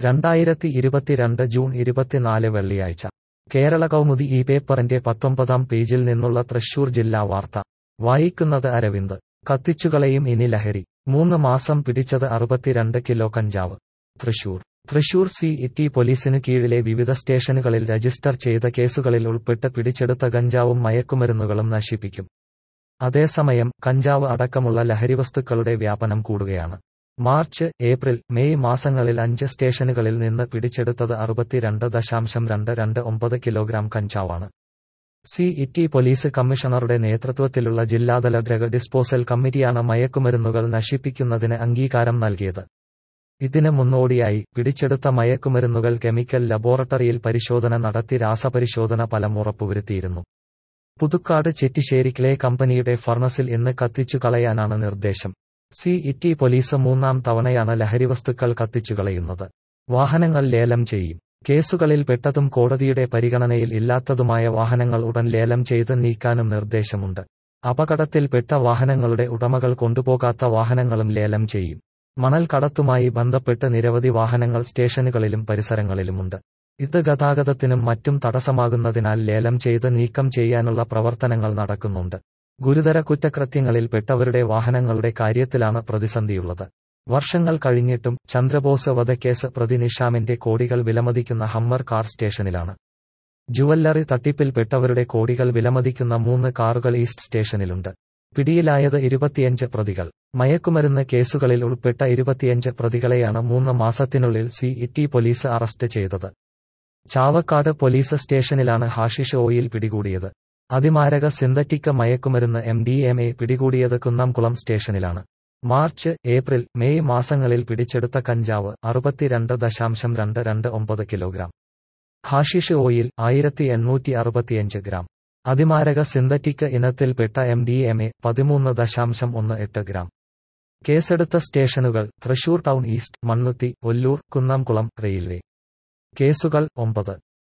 2022 June 24 വെള്ളിയാഴ്ച കേരള കൗമുദി ഈ പേപ്പറിന്റെ 19-ാം പേജിൽ നിന്നുള്ള തൃശൂർ ജില്ലാ വാർത്ത വായിക്കുന്നത് അരവിന്ദ്. കത്തിച്ചുകളയും ഇനി ലഹരി, 3 മാസം പിടിച്ചത് 62 കിലോ കഞ്ചാവ്. തൃശൂർ സി.ടി പോലീസിനു കീഴിലെ വിവിധ സ്റ്റേഷനുകളിൽ രജിസ്റ്റർ ചെയ്ത കേസുകളിൽ ഉൾപ്പെട്ട് പിടിച്ചെടുത്ത കഞ്ചാവും മയക്കുമരുന്നുകളും നശിപ്പിക്കും. അതേസമയം കഞ്ചാവ് അടക്കമുള്ള ലഹരിവസ്തുക്കളുടെ വ്യാപനം കൂടുകയാണ്. മാർച്ച്, ഏപ്രിൽ, മെയ് മാസങ്ങളിൽ 5 സ്റ്റേഷനുകളിൽ നിന്ന് പിടിച്ചെടുത്തത് 62.229 കിലോഗ്രാം കഞ്ചാവാണ്. സി.ടി പോലീസ് കമ്മീഷണറുടെ നേതൃത്വത്തിലുള്ള ജില്ലാതല ഡ്രഗ് ഡിസ്പോസൽ കമ്മിറ്റിയാണ് മയക്കുമരുന്നുകൾ നശിപ്പിക്കുന്നതിന് അംഗീകാരം നൽകിയത്. ഇതിന് മുന്നോടിയായി പിടിച്ചെടുത്ത മയക്കുമരുന്നുകൾ കെമിക്കൽ ലബോറട്ടറിയിൽ പരിശോധന നടത്തി രാസപരിശോധന ഫലം ഉറപ്പുവരുത്തിയിരുന്നു. പുതുക്കാട് ചെറ്റിശ്ശേരി ക്ലേ കമ്പനിയുടെ ഫർണസിൽ ഇന്ന് കത്തിച്ചു കളയാനാണ് നിർദ്ദേശം. സി.ടി പോലീസ് 3-ാം തവണയാണ് ലഹരിവസ്തുക്കൾ കത്തിച്ചുകളയുന്നത്. വാഹനങ്ങൾ ലേലം ചെയ്യും. കേസുകളിൽ പെട്ടതും കോടതിയുടെ പരിഗണനയിൽ ഇല്ലാത്തതുമായ വാഹനങ്ങൾ ഉടൻ ലേലം ചെയ്ത് നീക്കാനും നിർദ്ദേശമുണ്ട്. അപകടത്തിൽപ്പെട്ട വാഹനങ്ങളുടെ ഉടമകൾ കൊണ്ടുപോകാത്ത വാഹനങ്ങളും ലേലം ചെയ്യും. മണൽ കടത്തുമായി ബന്ധപ്പെട്ട് നിരവധി വാഹനങ്ങൾ സ്റ്റേഷനുകളിലും പരിസരങ്ങളിലുമുണ്ട്. ഇത് ഗതാഗതത്തിനും മറ്റും തടസ്സമാകുന്നതിനാൽ ലേലം ചെയ്ത് നീക്കം ചെയ്യാനുള്ള പ്രവർത്തനങ്ങൾ നടക്കുന്നുണ്ട്. ഗുരുതര കുറ്റകൃത്യങ്ങളിൽ പെട്ടവരുടെ വാഹനങ്ങളുടെ കാര്യത്തിലാണ് പ്രതിസന്ധിയുള്ളത്. വർഷങ്ങൾ കഴിഞ്ഞിട്ടും ചന്ദ്രബോസ് വധക്കേസ് പ്രതി നിഷാമിന്റെ കോടികൾ വിലമതിക്കുന്ന ഹമ്മർ കാർ സ്റ്റേഷനിലാണ്. ജുവല്ലറി തട്ടിപ്പിൽ പെട്ടവരുടെ കോടികൾ വിലമതിക്കുന്ന 3 കാറുകൾ ഈസ്റ്റ് സ്റ്റേഷനിലുണ്ട്. പിടിയിലായത് 25 പ്രതികൾ. മയക്കുമരുന്ന് കേസുകളിൽ ഉൾപ്പെട്ട 25 പ്രതികളെയാണ് 3 മാസത്തിനുള്ളിൽ സി.ടി പോലീസ് അറസ്റ്റ് ചെയ്തത്. ചാവക്കാട് പോലീസ് സ്റ്റേഷനിലാണ് ഹാഷിഷ് ഓയിൽ പിടികൂടിയത്. അതിമാരക സിന്തറ്റിക് മയക്കുമരുന്ന് MDMA പിടികൂടിയത് കുന്നംകുളം സ്റ്റേഷനിലാണ്. മാർച്ച്, ഏപ്രിൽ, മെയ് മാസങ്ങളിൽ പിടിച്ചെടുത്ത കഞ്ചാവ് 62.229 കിലോഗ്രാം. Hashish oil 1865 gram. അതിമാരക സിന്തറ്റിക് ഇനത്തിൽപ്പെട്ട MDMA 13.18 ഗ്രാം. കേസെടുത്ത സ്റ്റേഷനുകൾ Thrissur town east, Mannuthy, Ollur, Kunnamkulam, railway. കേസുകൾ 9.